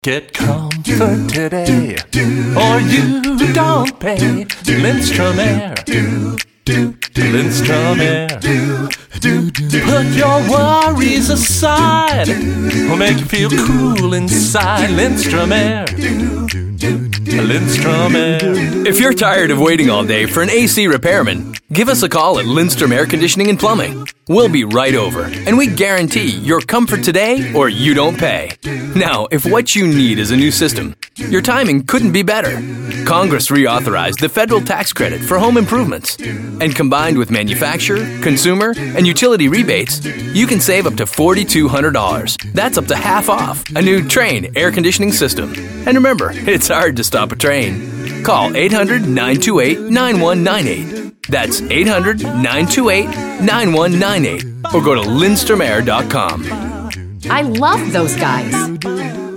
Get comfort today, or you don't pay. Lindstrom Air. Lindstrom Air. Put your worries aside. We'll make you feel cool inside. Lindstrom Air. Lindstrom Air. If you're tired of waiting all day for an AC repairman, give us a call at Lindstrom Air Conditioning and Plumbing. We'll be right over, and we guarantee your comfort today or you don't pay. Now, if what you need is a new system, your timing couldn't be better. Congress reauthorized the federal tax credit for home improvements. And combined with manufacturer, consumer, and utility rebates, you can save up to $4,200. That's up to half off a new Trane air conditioning system. And remember, it's hard to stop a train. Call 800-928-9198. That's 800-928-9198. Or go to lindstromair.com. I love those guys.